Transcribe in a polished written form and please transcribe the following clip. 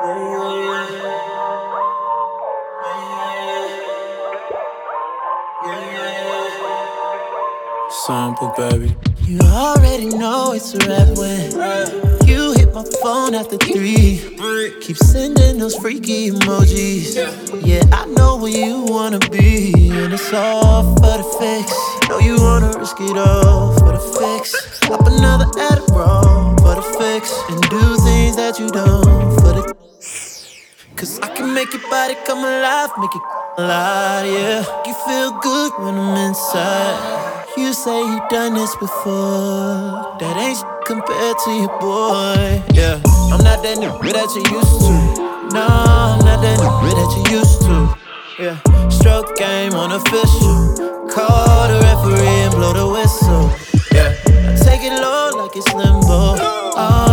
Sample, baby. You already know it's a rap when you hit my phone after 3. Keep sending those freaky emojis. Yeah, I know where you wanna be, and it's all for the fix. Know you wanna risk it all for the fix. Pop another Adderall for the fix, and do things that you don't for the. Cause I can make your body come alive, make it alive, yeah. You feel good when I'm inside. You say you done this before. That ain't compared to your boy, yeah. I'm not that nigga that you used to. No, I'm not that nigga that you used to, yeah. Stroke game unofficial. Call the referee and blow the whistle, yeah. I take it low like it's limbo. Oh,